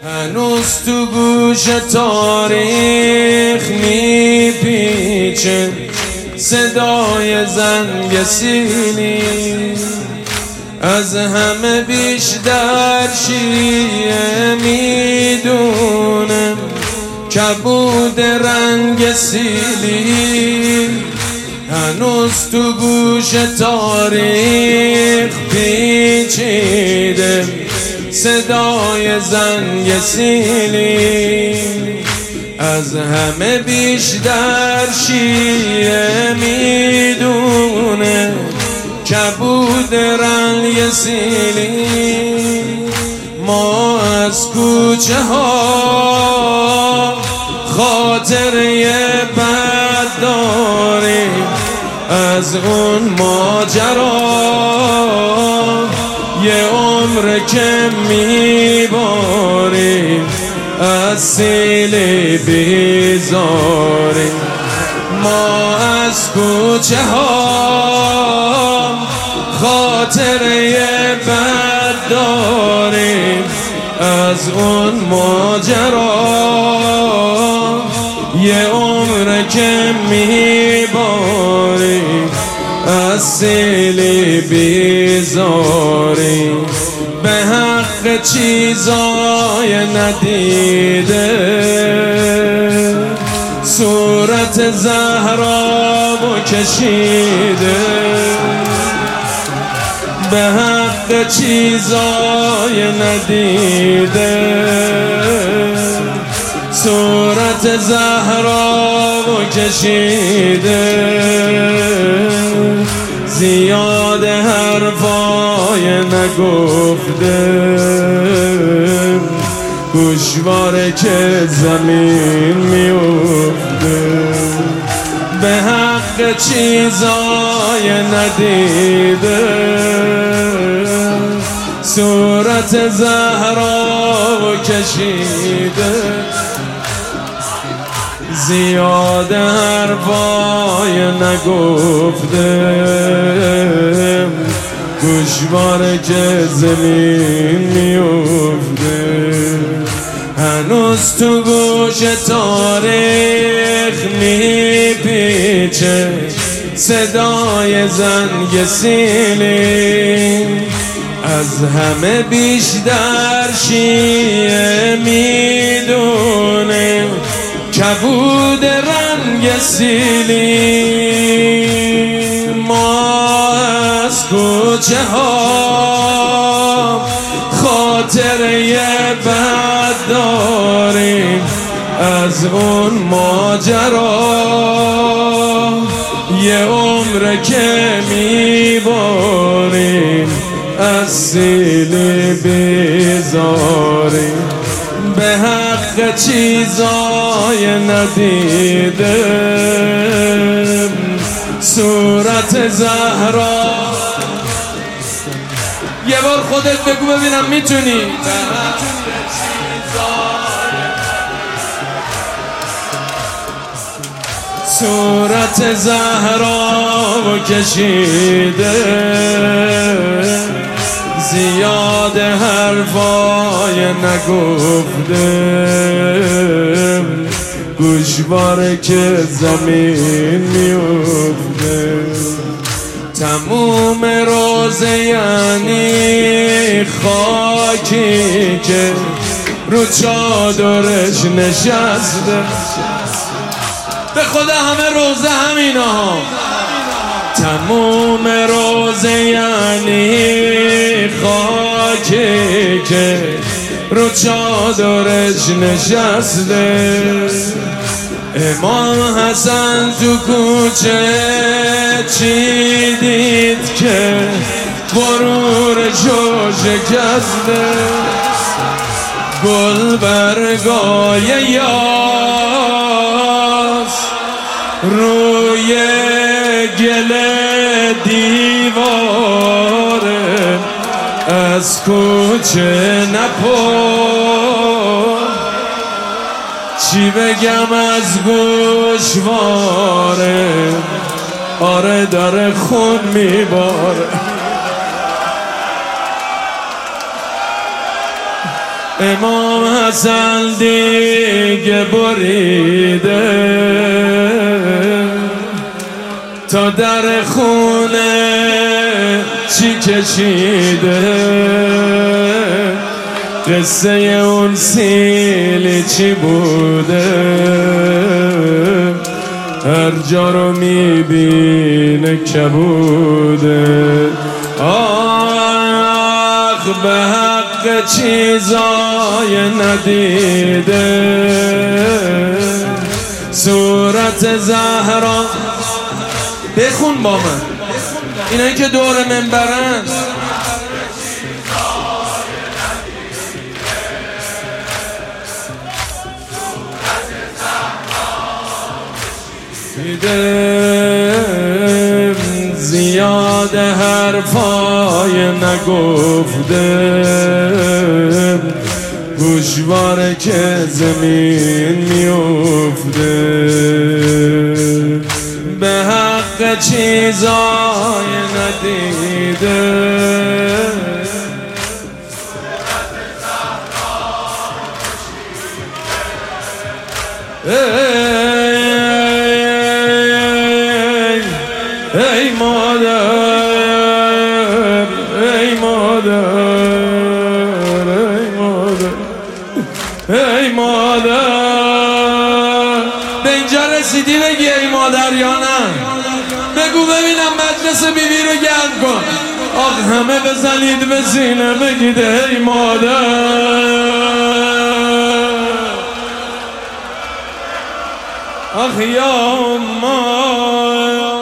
هنوز تو گوش تاریخ میپیچه صدای زنگ سیلی، از همه بیشتر شیعه میدونم کبود رنگ سیلی. هنوز تو گوش تاریخ پیچیده صدای زنگ سیلی، از همه بیشتر شیعه میدونه کبود رنگ سیلی. ما از کوچه ها خاطره بد داریم، از اون ماجرا یه عمر که میباریم، از سیلی بیزاریم. ما از کوچه ها خاطره بد داریم، از اون ماجرا یه عمر که میباریم، از سیلی بیزاریم. به حق چیزای ندیده صورت زهرا و کشیده، به حق چیزای ندیده صورت زهرا و کشیده. زیاد حرفای نگفته گوشواره که زمین میفته، به حق چیزای ندیده صورت زهرا و کشیده. زیاد حرفای نگفته گوشواره که زمین میفته. هنوز تو گوش تاریخ میپیچه صدای زنگ سیلی، از همه بیشتر شیعه میدونه کبود رنگ سیلی. ما از کوچه ها خاطره بد داریم، از اون ماجرا یه عمر که میباریم، از سیلی بیزاریم. به حق چیزای ندیده صورت زهرا. یه بار خودت بگو ببینم میتونی. صورت زهرا و کشیده، زیاد حرفای نگفته گوشواره که زمین میفته. تموم روزه یعنی خاکی که رو چادرش نشسته، به خدا همه روزه همینا ها. تموم روزه یعنی خاکی که رو چادرش نشسته. امام حسن تو کوچه چی دید که غرورشو شکسته، گل برگای یاس روی گل دیواره، از کوچه نپر چی بگم از گوشواره، آره داره خون میباره. امام حسن دیگه بریده تا در خونه چی کشیده، قصه اون سیلی چی بوده، هر جا رو میبینه کبوده. آخ به حق چیزای ندیده، صورت زهرا. بخون با من اینایی که دور منبرن. زیاد حرفای نگفته، گوشواره که زمین میفته، به حق چیزای ندیده. ای مادر، ای مادر، ای مادر، ای مادر. به اینجا رسیدی بگی ای مادر یا نه؟ بگو ببینم مجلس بیبی رو گرم کن. آخ همه بزنید به سینه بگید ای مادر. آخ یا ما